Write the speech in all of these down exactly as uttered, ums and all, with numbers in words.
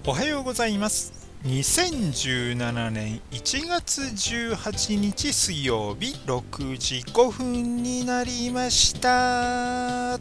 おはようございます。にせんじゅうななねんいちがつじゅうはちにち水曜日ろくじごふんになりました。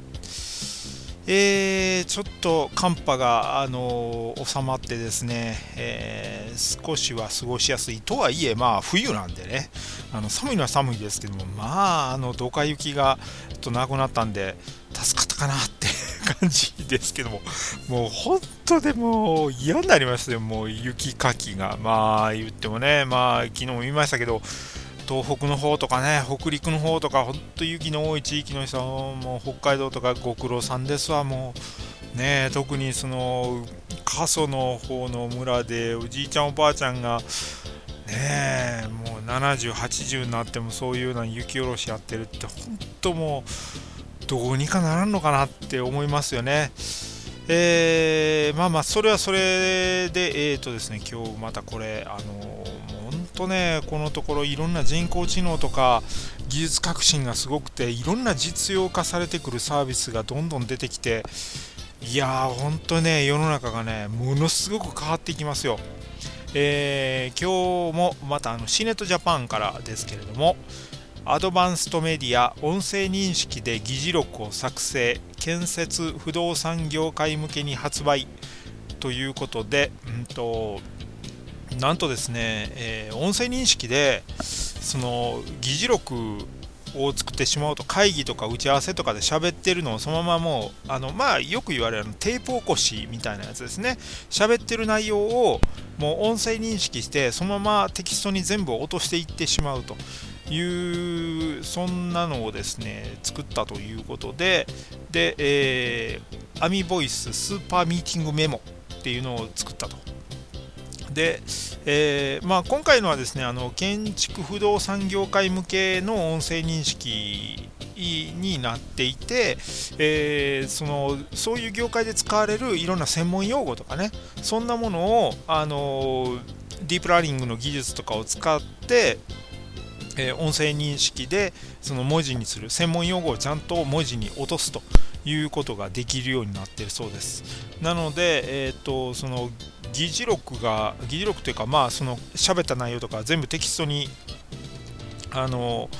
えー、ちょっと寒波が、あのー収まってですね、えー少しは過ごしやすいとはいえ、まあ冬なんでね、あの寒いのは寒いですけども、まあ、あのドカ雪がちょっとなくなったんで、助かったかなって感じですけども、もう本当でもう嫌になりましたよ、もう雪かきが。まあ言ってもね、まあ昨日も言いましたけど、東北の方とかね、北陸の方とか、本当雪の多い地域の人は、もう北海道とかご苦労さんですわ、もうね、特にその過疎の方の村で、おじいちゃん、おばあちゃんが、ねえ、もうななじゅう、はちじゅうになってもそういうような雪下ろしやってるって、本当もう、どうにかならんのかなって思いますよね。えー、まあまあ、それはそれで、えーとですね、今日またこれ、あのもう本当ね、このところいろんな人工知能とか技術革新がすごくて、いろんな実用化されてくるサービスがどんどん出てきて、いやー、本当ね、世の中がね、ものすごく変わっていきますよ。えー今日もまたあのシネットジャパンからですけれども、アドバンストメディア音声認識で議事録を作成、建設不動産業界向けに発売ということで、うんとなんとですね、えー音声認識でその議事録を作ってしまうと、会議とか打ち合わせとかで喋ってるのをそのままもうあのまあよく言われるテープ起こしみたいなやつですね。喋ってる内容をもう音声認識してそのままテキストに全部落としていってしまうという、そんなのをですね作ったということで、で、えー、アミボイススーパーミーティングメモっていうのを作ったと。で、えーまあ、今回のはですね、あの建築不動産業界向けの音声認識になっていて、えーそのそういう業界で使われるいろんな専門用語とかね、そんなものを、あのディープラーニングの技術とかを使って、えー音声認識でその文字にする、専門用語をちゃんと文字に落とすということができるようになっているそうです。なので、えー、とその議事録が議事録というか、まあその喋った内容とか全部テキストにあの、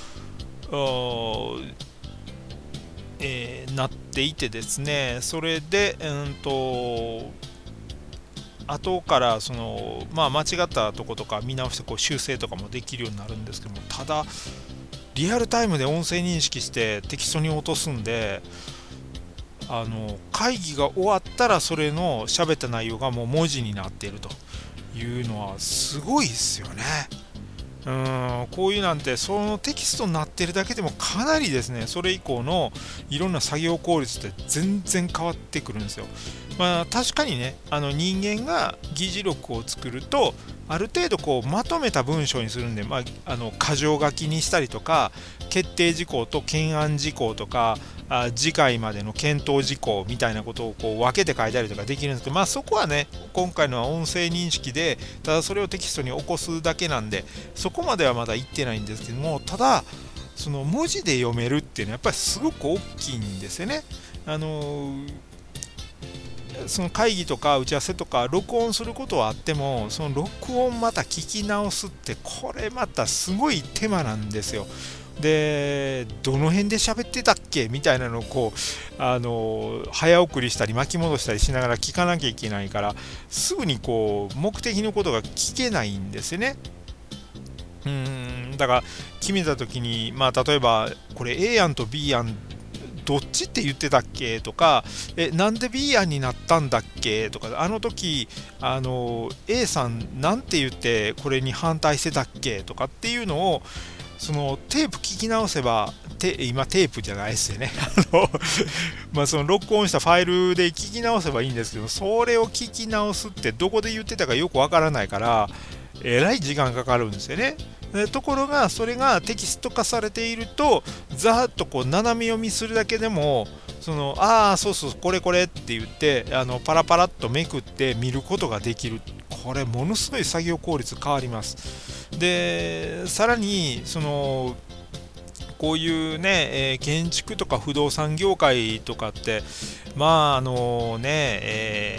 えーなっていてですね、それで、うんと後からその、まあ、間違ったとことか見直してこう修正とかもできるようになるんですけども、ただリアルタイムで音声認識してテキストに落とすんで、あの会議が終わったらそれの喋った内容がもう文字になっているというのはすごいですよね。うーん、こういうなんてそのテキストになってるだけでもかなりですね、それ以降のいろんな作業効率って全然変わってくるんですよ。まあ確かにね、あの人間が議事録を作るとある程度こうまとめた文章にするんで、まあ、あの箇条書きにしたりとか、決定事項と懸案事項とか、あ次回までの検討事項みたいなことをこう分けて書いたりとかできるんですけど、まあそこはね、今回のは音声認識でただそれをテキストに起こすだけなんで、そこまではまだいってないんですけども、ただその文字で読めるっていうのはやっぱりすごく大きいんですよね。あのその会議とか打ち合わせとか録音することはあっても、その録音また聞き直すって、これまたすごい手間なんですよ。で、どの辺で喋ってたっけみたいなのをこう、あの早送りしたり巻き戻したりしながら聞かなきゃいけないから、すぐにこう目的のことが聞けないんですよね。うーん、だから決めた時に、まあ例えばこれ A 案と B 案どっちって言ってたっけとか、えなんで B 案になったんだっけとか、あの時あの A さんなんて言ってこれに反対してたっけとかっていうのを、そのテープ聞き直せば、て今テープじゃないですよね。あのまあその録音したファイルで聞き直せばいいんですけど、それを聞き直すってどこで言ってたかよくわからないから、えらい時間かかるんですよね。でところがそれがテキスト化されていると、ざーっとこう斜め読みするだけでも、そのああそうそうこれこれって言って、あのパラパラっとめくって見ることができる。これものすごい作業効率変わります。でさらにそのこういうね、えー建築とか不動産業界とかって、まああのね、えー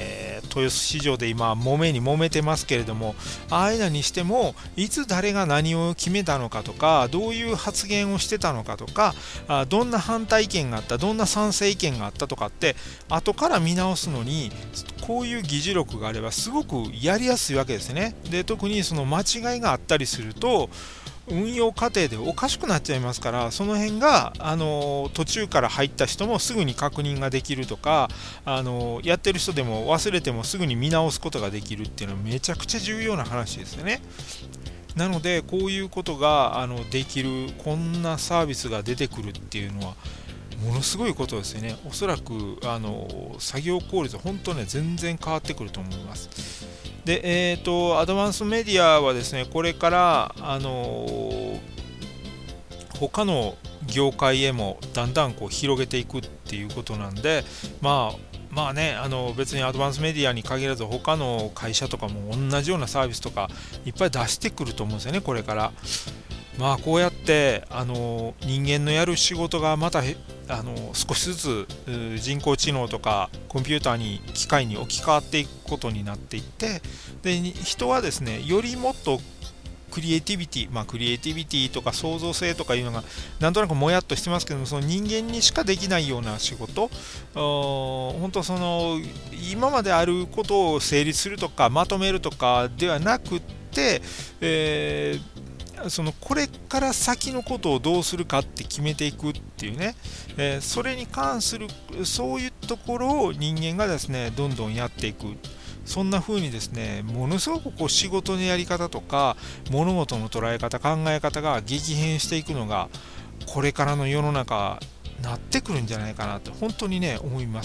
豊洲市場で今揉めに揉めてますけれども、ああいうのにしてもいつ誰が何を決めたのかとか、どういう発言をしてたのかとか、あどんな反対意見があった、どんな賛成意見があったとかって後から見直すのに、こういう議事録があればすごくやりやすいわけですね。で特にその間違いがあったりすると運用過程でおかしくなっちゃいますから、その辺が、あの途中から入った人もすぐに確認ができるとか、あのやってる人でも忘れてもすぐに見直すことができるっていうのはめちゃくちゃ重要な話ですよね。なのでこういうことがあのできる、こんなサービスが出てくるっていうのはものすごいことですよね。おそらくあの作業効率本当ね全然変わってくると思います。で、えーと、アドバンスメディアはですね、これから、あのー他の業界へもだんだんこう広げていくっていうことなんで、まあ、まあね、あの別にアドバンスメディアに限らず他の会社とかも同じようなサービスとかいっぱい出してくると思うんですよね、これから。まあこうやってあの人間のやる仕事がまたあの少しずつ人工知能とかコンピューターに機械に置き換わっていくことになっていって、で人はですねよりもっとクリエイティビティ、まあクリエイティビティとか創造性とかいうのがなんとなくもやっとしてますけども、その人間にしかできないような仕事、本当その今まであることを整理するとかまとめるとかではなくって、えーそのこれから先のことをどうするかって決めていくっていうね、えーそれに関するそういうところを人間がですねどんどんやっていく、そんな風にですねものすごくこう仕事のやり方とか物事の捉え方考え方が激変していくのがこれからの世の中なってくるんじゃないかなと本当にね思います。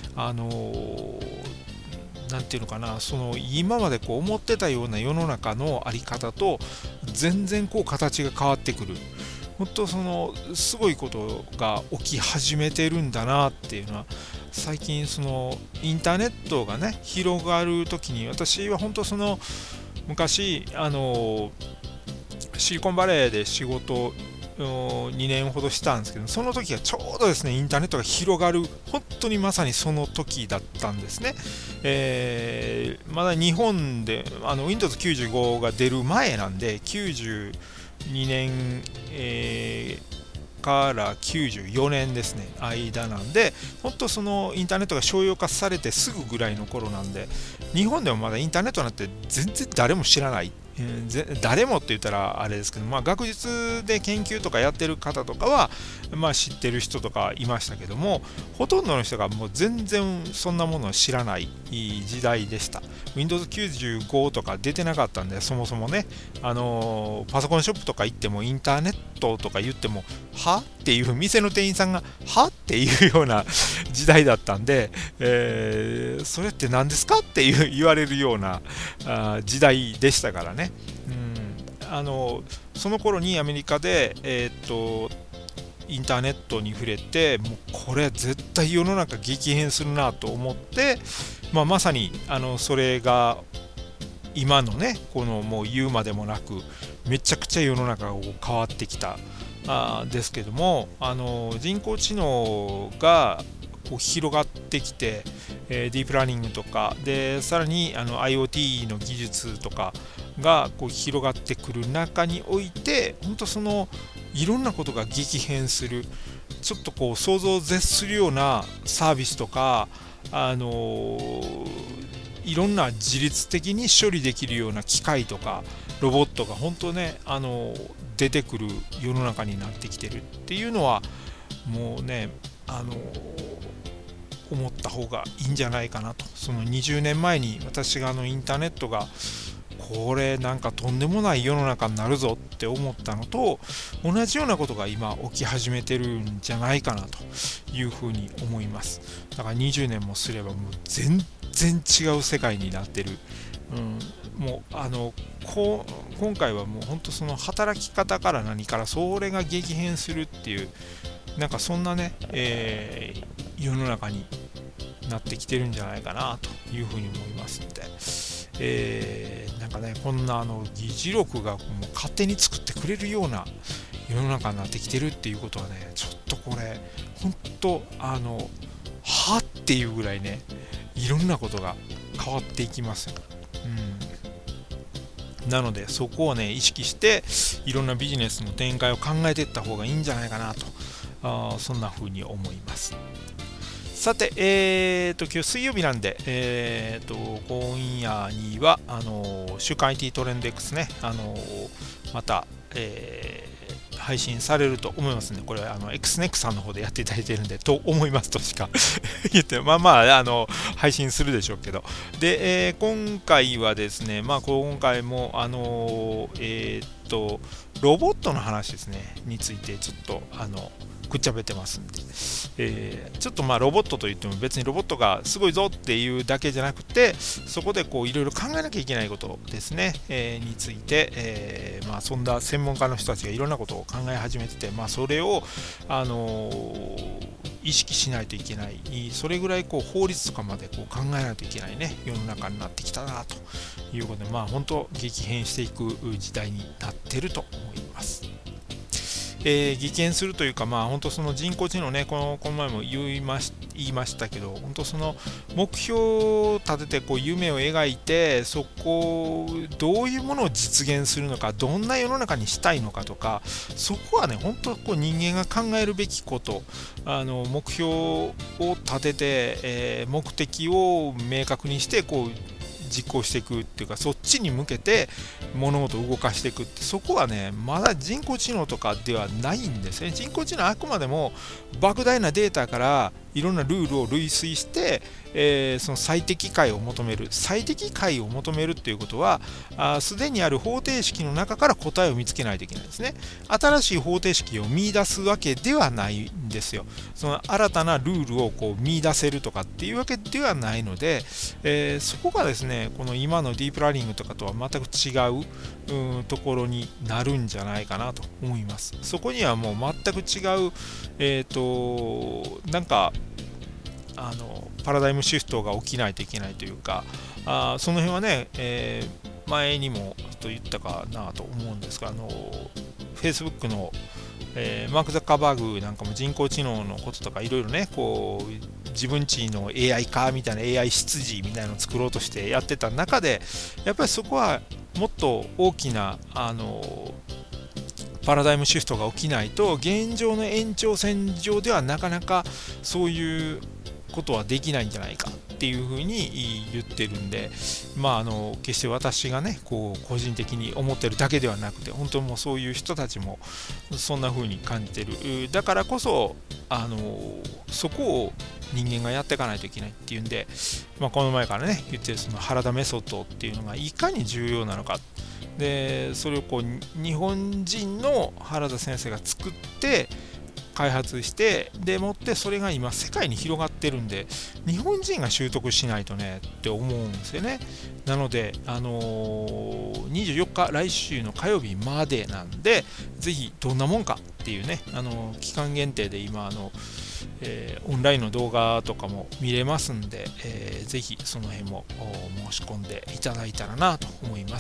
あのーなんていうのかな、その今までこう思ってたような世の中の在り方と全然こう形が変わってくる、本当そのすごいことが起き始めてるんだなっていうのは、最近そのインターネットがね広がる時に私は本当その昔あのシリコンバレーで仕事にねんほどしたんですけど、その時がちょうどですねインターネットが広がる本当にまさにその時だったんですね。えーまだ日本であの ウィンドウズきゅうじゅうご が出る前なんできゅうじゅうにねん、えーからきゅうじゅうよねんですね間なんで、本当そのインターネットが商用化されてすぐぐらいの頃なんで、日本でもまだインターネットなんて全然誰も知らない、えーぜ誰もって言ったらあれですけど、まあ、学術で研究とかやってる方とかは、まあ、知ってる人とかいましたけども、ほとんどの人がもう全然そんなものを知らない時代でした。 ウィンドウズきゅうじゅうご とか出てなかったんで、そもそもね、あのーパソコンショップとか行ってもインターネットとか言ってもはっていう店の店員さんがはっていうような時代だったんで、えーそれって何ですかっていう言われるようなあ時代でしたからね。うん、あのその頃にアメリカで、えーっとインターネットに触れて、もうこれ絶対世の中激変するなと思って、まあ、まさにあのそれが今のねこのもう言うまでもなくめちゃくちゃ世の中が変わってきたあですけども、あの人工知能がこう広がってきて、えーディープラーニングとかでさらにあの IoT の技術とかがこう広がってくる中において、本当そのいろんなことが激変する、ちょっとこう想像を絶するようなサービスとか、あのーいろんな自律的に処理できるような機械とかロボットが本当ね、あのー出てくる世の中になってきてるっていうのはもうね、あのー思った方がいいんじゃないかなと。そのにじゅうねんまえに私があのインターネットがこれなんかとんでもない世の中になるぞって思ったのと同じようなことが今起き始めてるんじゃないかなというふうに思います。だからにじゅうねんもすればもう全然違う世界になってる。うん、もうあのこう今回はもう本当その働き方から何からそれが激変するっていう、なんかそんなね、えー世の中になってきてるんじゃないかなというふうに思いますので、えーなんかねこんなあの議事録がもう勝手に作ってくれるような世の中になってきてるっていうことはね、ちょっとこれ本当あのはっていうぐらいねいろんなことが変わっていきますよ。うん、なのでそこをね意識していろんなビジネスの展開を考えていった方がいいんじゃないかなと、あそんな風に思います。さて、えーと、今日水曜日なんで、えーと、今夜にはあの週刊 アイティー トレンド X ね、あのまた、えー配信されると思いますね。これはあの エックスネック さんの方でやっていただいているんで、と思いますとしか言って、まあまあ、あの配信するでしょうけど。で、えー、今回はですね、まあ今回も、あのえー、っと、ロボットの話ですね、についてちょっと、あの、くっちゃべてますんで、えー、ちょっとまあロボットといっても別にロボットがすごいぞっていうだけじゃなくて、そこでこういろいろ考えなきゃいけないことですね、えー、について、えー、まあそんな専門家の人たちがいろんなことを考え始めてて、まあそれをあのー、意識しないといけない、それぐらいこう法律とかまでこう考えないといけないね世の中になってきたなということで、まあ本当激変していく時代になってると思います。えー、激変するというか、まあ、本当その人工知能ね、このこの前も言いまし、言いましたけど、本当その目標を立ててこう夢を描いて、そこをどういうものを実現するのか、どんな世の中にしたいのかとか、そこはね、本当こう人間が考えるべきこと、あの目標を立てて、えー、目的を明確にして、こう実行していくっていうか、そっちに向けて物事を動かしていくって、そこはねまだ人工知能とかではないんですね。人工知能はあくまでも莫大なデータからいろんなルールを類推して、えー、その最適解を求める最適解を求めるっていうことは、すでにある方程式の中から答えを見つけないといけないですね。新しい方程式を見出すわけではないんですよ。その新たなルールをこう見出せるとかっていうわけではないので、えー、そこがですねこの今のディープラーニングとかとは全く違う、うん、ところになるんじゃないかなと思います。そこにはもう全く違う、えっとなんかあのパラダイムシフトが起きないといけないというか、あその辺はね、えー、前にもと言ったかなと思うんですが、あの Facebook の、えー、マーク・ザッカーバーグなんかも人工知能のこととかいろいろね、こう自分ちの エーアイ 化みたいな エーアイ 執事みたいなのを作ろうとしてやってた中で、やっぱりそこはもっと大きなあのパラダイムシフトが起きないと、現状の延長線上ではなかなかそういうことはできないんじゃないかっていうふうに言ってるんで、まああの決して私がねこう個人的に思ってるだけではなくて、本当にもうそういう人たちもそんなふうに感じてる。だからこそあのそこを人間がやっていかないといけないっていうんで、まあ、この前からね言ってるその原田メソッドっていうのがいかに重要なのか、でそれをこう日本人の原田先生が作って開発して、でもってそれが今世界に広がってるんで、日本人が習得しないとねって思うんですよね。なので、あのー、にじゅうよっか来週の火曜日までなんで、ぜひどんなもんかっていうね、あのー、期間限定で今あのえー、オンラインの動画とかも見れますんで、えー、ぜひその辺も申し込んでいただいたらなと思います。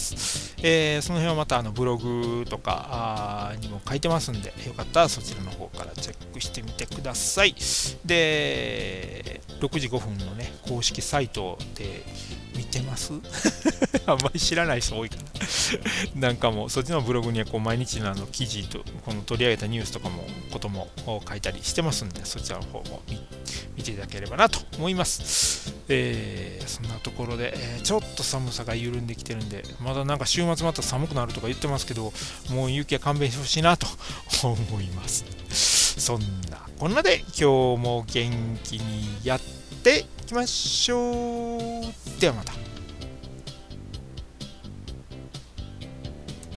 えー、その辺はまたあのブログとかにも書いてますんで、よかったらそちらの方からチェックしてみてください。で、ろくじごふんのね、公式サイトで見てますあんまり知らない人多いかななんかもうそっちのブログにはこう毎日のあの記事とこの取り上げたニュースとかもことも書いたりしてますんで、そちらの方も 見, 見ていただければなと思います。えー、そんなところで、えー、ちょっと寒さが緩んできてるんで、まだなんか週末また寒くなるとか言ってますけど、もう雪は勘弁してほしいなと思います。そんなこんなで今日も元気にやっていきましょう。ではまた。